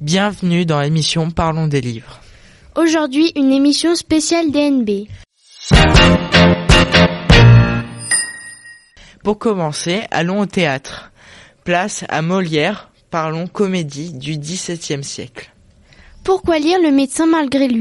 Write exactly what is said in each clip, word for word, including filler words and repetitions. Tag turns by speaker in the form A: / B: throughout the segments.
A: Bienvenue dans l'émission Parlons des livres.
B: Aujourd'hui, une émission spéciale D N B.
A: Pour commencer, allons au théâtre. Place à Molière, parlons comédie du dix-septième siècle.
B: Pourquoi lire Le médecin malgré lui ?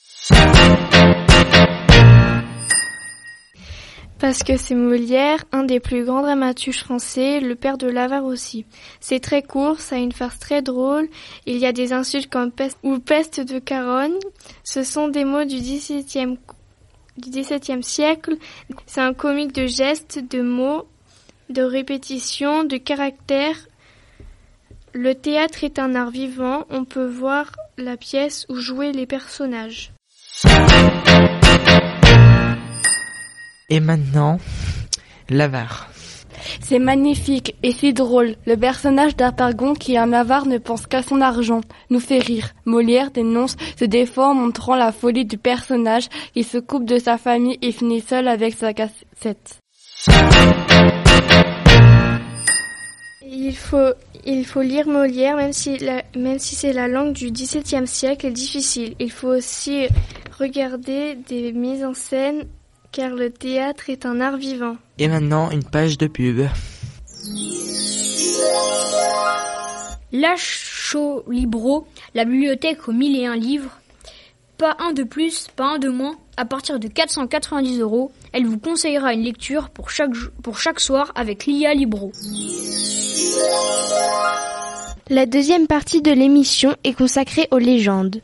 C: Parce que c'est Molière, un des plus grands dramaturges français, le père de l'avare aussi. C'est très court, ça a une farce très drôle, il y a des insultes comme peste ou peste de Caronne. Ce sont des mots du dix-septième, du dix-septième siècle. C'est un comique de gestes, de mots, de répétitions, de caractères. Le théâtre est un art vivant, on peut voir la pièce ou jouer les personnages.
A: Et maintenant, l'avare.
D: C'est magnifique et si drôle. Le personnage d'Harpagon qui est un avare ne pense qu'à son argent. Nous fait rire. Molière dénonce, se défend en montrant la folie du personnage qui se coupe de sa famille et finit seul avec sa cassette.
C: Il faut, il faut lire Molière, même si, la, même si c'est la langue du dix-septième siècle est difficile. Il faut aussi regarder des mises en scène, car le théâtre est un art vivant.
A: Et maintenant, une page de pub.
E: Lachaud Libro, la bibliothèque aux mille et un livres. Pas un de plus, pas un de moins. À partir de quatre cent quatre-vingt-dix euros, elle vous conseillera une lecture pour chaque, pour chaque soir avec l'I A Libro.
B: La deuxième partie de l'émission est consacrée aux légendes.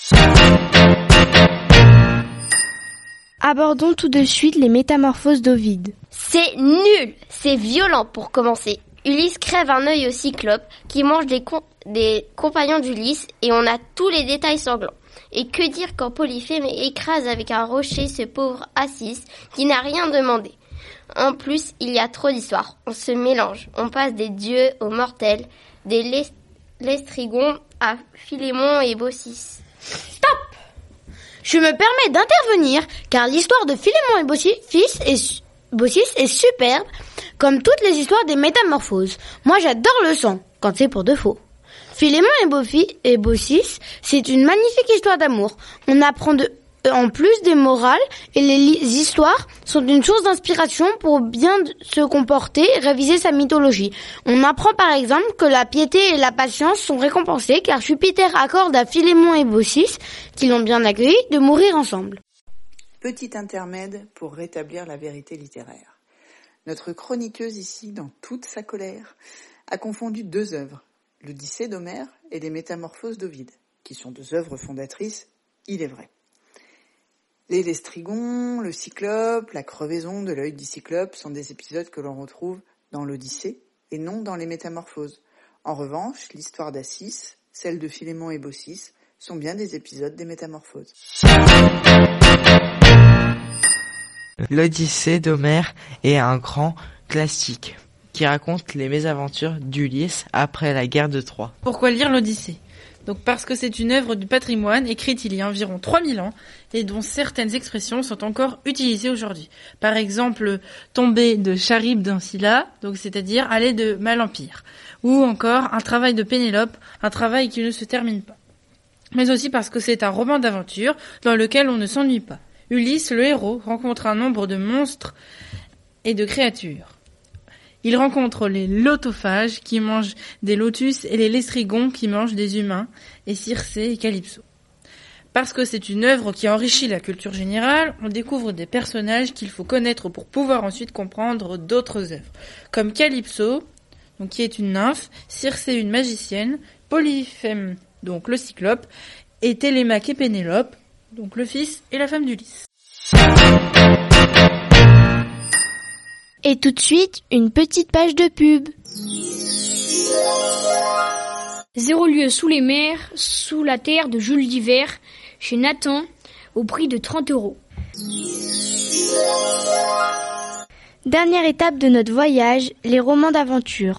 B: Abordons tout de suite les métamorphoses d'Ovide.
F: C'est nul, c'est violent pour commencer. Ulysse crève un œil au cyclope qui mange des, com- des compagnons d'Ulysse et on a tous les détails sanglants. Et que dire quand Polyphème écrase avec un rocher ce pauvre Acis qui n'a rien demandé. En plus, il y a trop d'histoires. On se mélange. On passe des dieux aux mortels, des lest- lestrigons à Philémon et Baucis.
G: Stop! Je me permets d'intervenir car l'histoire de Philémon et Baucis est, Baucis est superbe comme toutes les histoires des métamorphoses. Moi j'adore le sang quand c'est pour de faux. Philémon et, Bofi, et Baucis, c'est une magnifique histoire d'amour. On apprend de, en plus des morales et les li- histoires sont une source d'inspiration pour bien se comporter et réviser sa mythologie. On apprend par exemple que la piété et la patience sont récompensées car Jupiter accorde à Philémon et Baucis, qui l'ont bien accueilli, de mourir ensemble.
H: Petit intermède pour rétablir la vérité littéraire. Notre chroniqueuse ici, dans toute sa colère, a confondu deux œuvres. L'Odyssée d'Homère et les Métamorphoses d'Ovide, qui sont deux œuvres fondatrices, il est vrai. Les Lestrigons, le Cyclope, la crevaison de l'œil du Cyclope sont des épisodes que l'on retrouve dans l'Odyssée et non dans les Métamorphoses. En revanche, l'histoire d'Acis, celle de Philémon et Baucis, sont bien des épisodes des Métamorphoses.
A: L'Odyssée d'Homère est un grand classique qui raconte les mésaventures d'Ulysse après la guerre de Troie.
I: Pourquoi lire l'Odyssée ? Donc parce que c'est une œuvre du patrimoine écrite il y a environ trois mille ans et dont certaines expressions sont encore utilisées aujourd'hui. Par exemple, tomber de Charybde d'un Scylla, donc c'est-à-dire aller de mal en pire. Ou encore un travail de Pénélope, un travail qui ne se termine pas. Mais aussi parce que c'est un roman d'aventure dans lequel on ne s'ennuie pas. Ulysse, le héros, rencontre un nombre de monstres et de créatures. Il rencontre les lotophages qui mangent des lotus et les lestrigons qui mangent des humains, et Circé et Calypso. Parce que c'est une œuvre qui enrichit la culture générale, on découvre des personnages qu'il faut connaître pour pouvoir ensuite comprendre d'autres œuvres, comme Calypso, donc qui est une nymphe, Circé une magicienne, Polyphème, donc le cyclope, et Télémaque et Pénélope, donc le fils et la femme d'Ulysse.
B: Et tout de suite, une petite page de pub.
E: Zéro lieu sous les mers, sous la terre de Jules Divers, chez Nathan, au prix de trente euros.
B: Dernière étape de notre voyage, les romans d'aventure.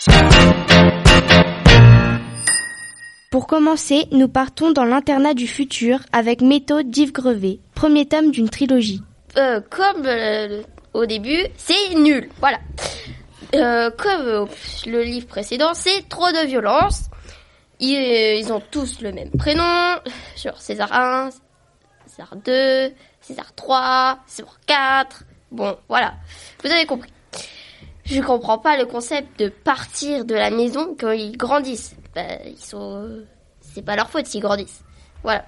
B: Pour commencer, nous partons dans l'internat du futur avec Méthode d'Yves Grevet, premier tome d'une trilogie.
F: Euh, comme... Euh... Au début, c'est nul, voilà. Euh, comme euh, le livre précédent, c'est trop de violence. Ils, ils ont tous le même prénom, genre César un, César deux, César trois, César quatre. Bon, voilà, vous avez compris. Je comprends pas le concept de partir de la maison quand ils grandissent. Ben, ils sont, c'est pas leur faute s'ils grandissent. Voilà.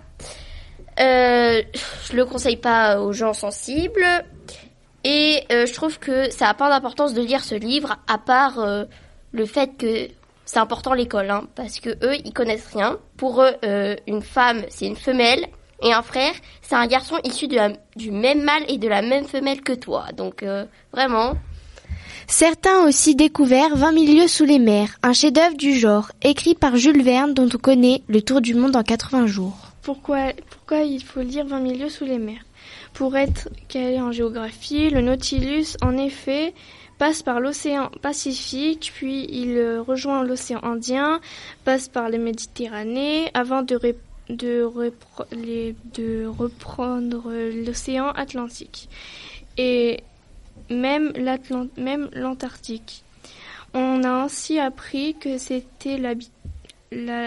F: Euh, je le conseille pas aux gens sensibles. Et euh, je trouve que ça n'a pas d'importance de lire ce livre, à part euh, le fait que c'est important l'école, hein, parce que eux, ils connaissent rien. Pour eux, euh, une femme, c'est une femelle, et un frère, c'est un garçon issu de la, du même mâle et de la même femelle que toi. Donc euh, vraiment.
B: Certains ont aussi découvert vingt mille lieues sous les mers, un chef-d'œuvre du genre, écrit par Jules Verne, dont on connaît le tour du monde en quatre-vingts jours.
C: Pourquoi, pourquoi il faut lire vingt mille lieues sous les mers ? Pour être calé en géographie, le Nautilus, en effet, passe par l'océan Pacifique, puis il rejoint l'océan Indien, passe par la Méditerranée, avant de, ré, de, repro, les, de reprendre l'océan Atlantique, et même, même l'Antarctique. On a ainsi appris que c'était la, la,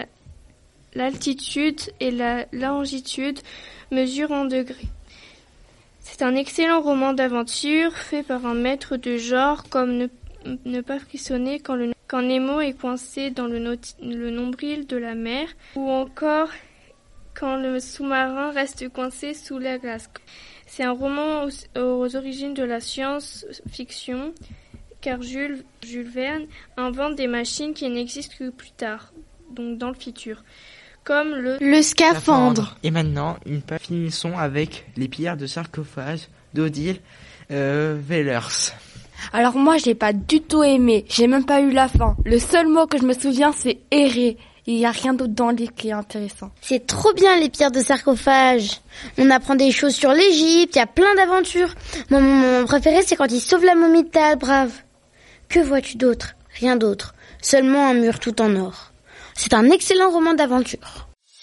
C: l'altitude et la longitude mesurent en degrés. C'est un excellent roman d'aventure fait par un maître de genre, comme ne, ne pas frissonner quand, le, quand Nemo est coincé dans le, noti, le nombril de la mer, ou encore quand le sous-marin reste coincé sous la glace. C'est un roman aux, aux origines de la science-fiction, car Jules, Jules Verne invente des machines qui n'existent que plus tard, donc dans le futur. Comme le...
B: le scaphandre.
A: Et maintenant, une page. Finissons avec les pierres de sarcophage d'Odile euh, Wellers.
D: Alors moi, j'ai pas du tout aimé. J'ai même pas eu la fin. Le seul mot que je me souviens, c'est errer. Il y a rien d'autre dans le livre qui est intéressant.
G: C'est trop bien les pierres de sarcophage. On apprend des choses sur l'Égypte, il y a plein d'aventures. Mon moment préféré, c'est quand il sauve la momie de Tal Brave. Que vois-tu d'autre ? Rien d'autre. Seulement un mur tout en or. C'est un excellent roman d'aventure.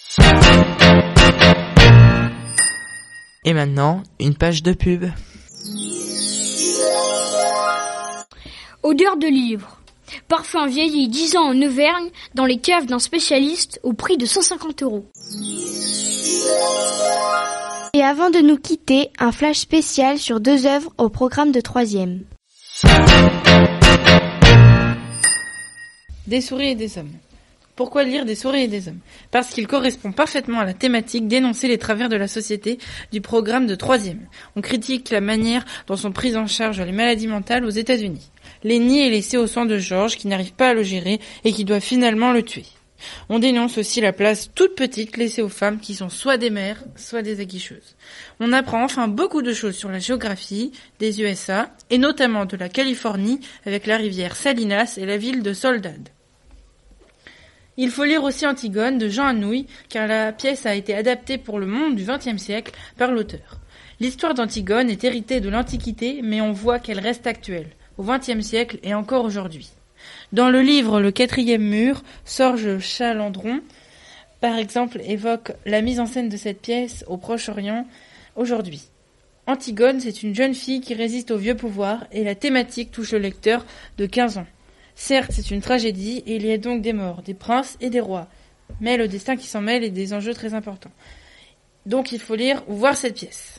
A: Et maintenant, une page de pub.
E: Odeur de livre. Parfum vieilli dix ans en Auvergne dans les caves d'un spécialiste au prix de cent cinquante euros.
B: Et avant de nous quitter, un flash spécial sur deux œuvres au programme de troisième.
I: Des souris et des hommes. Pourquoi lire Des souris et des hommes ? Parce qu'il correspond parfaitement à la thématique d'énoncer les travers de la société du programme de troisième. On critique la manière dont sont prises en charge les maladies mentales aux États-Unis. Les nier et laisser aux soins de George qui n'arrive pas à le gérer et qui doit finalement le tuer. On dénonce aussi la place toute petite laissée aux femmes qui sont soit des mères, soit des aguicheuses. On apprend enfin beaucoup de choses sur la géographie des U S A et notamment de la Californie avec la rivière Salinas et la ville de Soledad. Il faut lire aussi Antigone de Jean Anouilh, car la pièce a été adaptée pour le monde du vingtième siècle par l'auteur. L'histoire d'Antigone est héritée de l'Antiquité, mais on voit qu'elle reste actuelle, au vingtième siècle et encore aujourd'hui. Dans le livre Le quatrième mur, Sorge Chalandron, par exemple, évoque la mise en scène de cette pièce au Proche-Orient aujourd'hui. Antigone, c'est une jeune fille qui résiste au vieux pouvoir, et la thématique touche le lecteur de quinze ans. Certes, c'est une tragédie, et il y a donc des morts, des princes et des rois. Mais le destin qui s'en mêle est des enjeux très importants. Donc il faut lire ou voir cette pièce.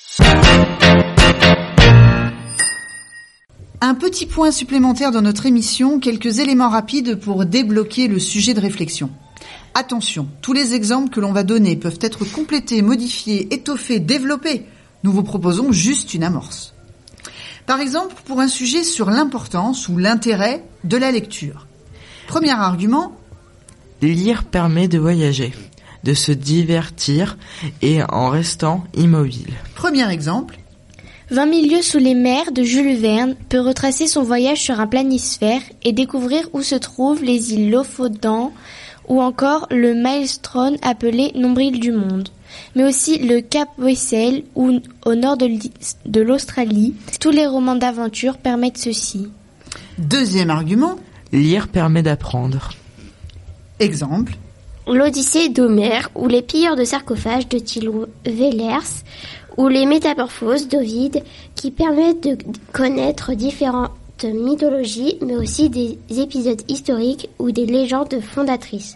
H: Un petit point supplémentaire dans notre émission, quelques éléments rapides pour débloquer le sujet de réflexion. Attention, tous les exemples que l'on va donner peuvent être complétés, modifiés, étoffés, développés. Nous vous proposons juste une amorce. Par exemple, pour un sujet sur l'importance ou l'intérêt de la lecture. Premier argument.
A: Lire permet de voyager, de se divertir et en restant immobile.
H: Premier exemple.
B: vingt mille lieues sous les mers de Jules Verne peut retracer son voyage sur un planisphère et découvrir où se trouvent les îles Lofoten ou encore le maelstrom appelé nombril du monde, mais aussi le Cap Wessel ou au nord de, de l'Australie. Tous les romans d'aventure permettent ceci.
H: Deuxième argument.
A: Lire permet d'apprendre.
H: Exemple.
F: L'Odyssée d'Homère ou les pilleurs de sarcophages de Thilo Wellers ou les métamorphoses d'Ovide qui permettent de connaître différentes mythologies mais aussi des épisodes historiques ou des légendes fondatrices.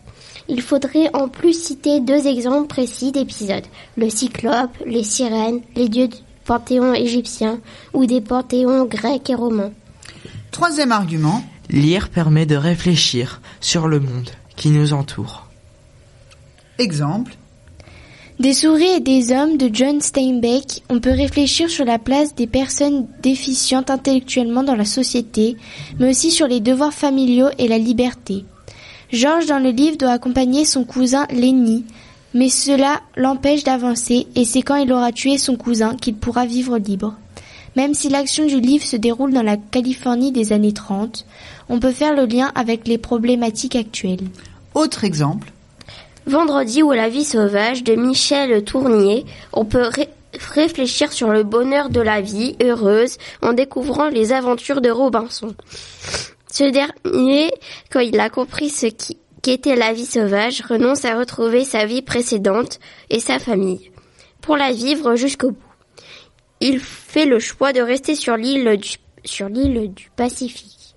F: Il faudrait en plus citer deux exemples précis d'épisodes. Le cyclope, les sirènes, les dieux du panthéon égyptien ou des panthéons grecs et romains.
H: Troisième argument.
A: Lire permet de réfléchir sur le monde qui nous entoure.
H: Exemple.
B: Des souris et des hommes de John Steinbeck, on peut réfléchir sur la place des personnes déficientes intellectuellement dans la société, mais aussi sur les devoirs familiaux et la liberté. George, dans le livre, doit accompagner son cousin Lenny, mais cela l'empêche d'avancer et c'est quand il aura tué son cousin qu'il pourra vivre libre. Même si l'action du livre se déroule dans la Californie des années trente, on peut faire le lien avec les problématiques actuelles.
H: Autre exemple.
F: Vendredi ou la vie sauvage de Michel Tournier, on peut ré- réfléchir sur le bonheur de la vie heureuse en découvrant les aventures de Robinson. Ce dernier, quand il a compris ce qui, qu'était la vie sauvage, renonce à retrouver sa vie précédente et sa famille, pour la vivre jusqu'au bout. Il fait le choix de rester sur l'île du, sur l'île du Pacifique.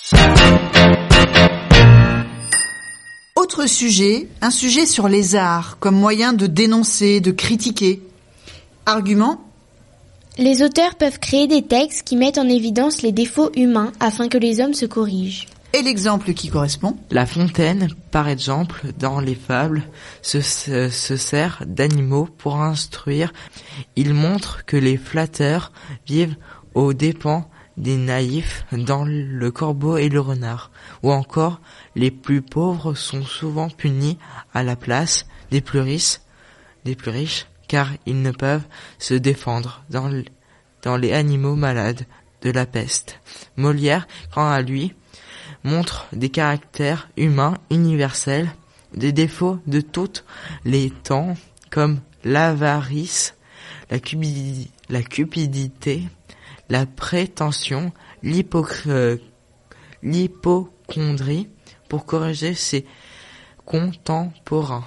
H: Autre sujet, un sujet sur les arts, comme moyen de dénoncer, de critiquer. Argument.
B: Les auteurs peuvent créer des textes qui mettent en évidence les défauts humains afin que les hommes se corrigent.
H: Et l'exemple qui correspond.
A: La Fontaine, par exemple, dans les fables, se, se, se sert d'animaux pour instruire. Il montre que les flatteurs vivent aux dépens des naïfs dans le corbeau et le renard. Ou encore, les plus pauvres sont souvent punis à la place des plus riches, des plus riches, car ils ne peuvent se défendre dans, le, dans les animaux malades de la peste. Molière, quant à lui, montre des caractères humains universels, des défauts de tous les temps, comme l'avarice, la, cubi- la cupidité, la prétention, l'hypocr- l'hypocondrie, pour corriger ses contemporains.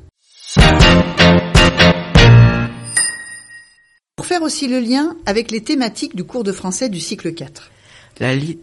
H: Pour faire aussi le lien avec les thématiques du cours de français du cycle quatre.
A: La, li-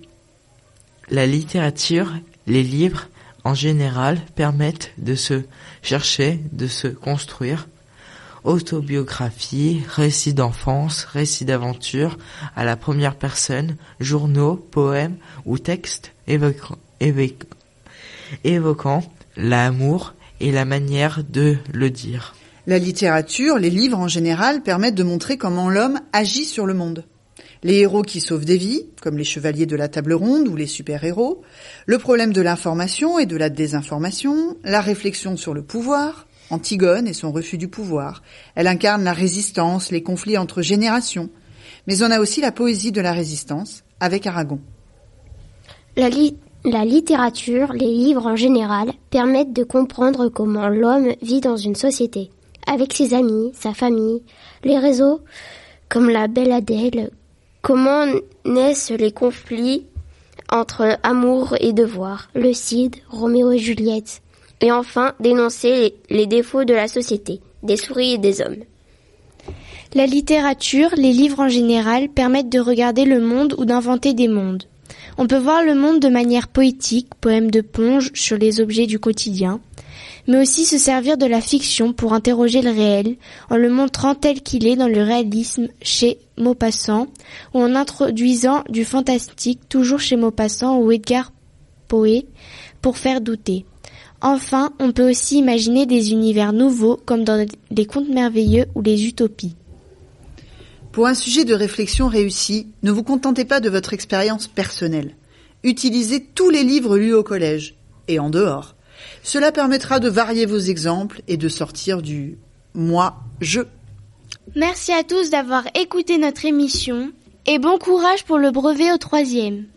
A: la littérature, les livres en général permettent de se chercher, de se construire. Autobiographie, récits d'enfance, récits d'aventure à la première personne, journaux, poèmes ou textes évoquant, évoquant, évoquant l'amour et la manière de le dire.
H: La littérature, les livres en général, permettent de montrer comment l'homme agit sur le monde. Les héros qui sauvent des vies, comme les chevaliers de la table ronde ou les super-héros, le problème de l'information et de la désinformation, la réflexion sur le pouvoir, Antigone et son refus du pouvoir. Elle incarne la résistance, les conflits entre générations. Mais on a aussi la poésie de la résistance, avec Aragon.
F: La, li- la littérature, les livres en général, permettent de comprendre comment l'homme vit dans une société, avec ses amis, sa famille, les réseaux, comme la Belle Adèle, comment naissent les conflits entre amour et devoir, le Cid, Roméo et Juliette, et enfin dénoncer les, les défauts de la société, des souris et des hommes.
B: La littérature, les livres en général, permettent de regarder le monde ou d'inventer des mondes. On peut voir le monde de manière poétique, poème de Ponge sur les objets du quotidien, mais aussi se servir de la fiction pour interroger le réel, en le montrant tel qu'il est dans le réalisme chez Maupassant, ou en introduisant du fantastique toujours chez Maupassant ou Edgar Poe, pour faire douter. Enfin, on peut aussi imaginer des univers nouveaux, comme dans les contes merveilleux ou les utopies.
H: Pour un sujet de réflexion réussi, ne vous contentez pas de votre expérience personnelle. Utilisez tous les livres lus au collège, et en dehors. Cela permettra de varier vos exemples et de sortir du « moi-je ».
B: Merci à tous d'avoir écouté notre émission et bon courage pour le brevet au troisième.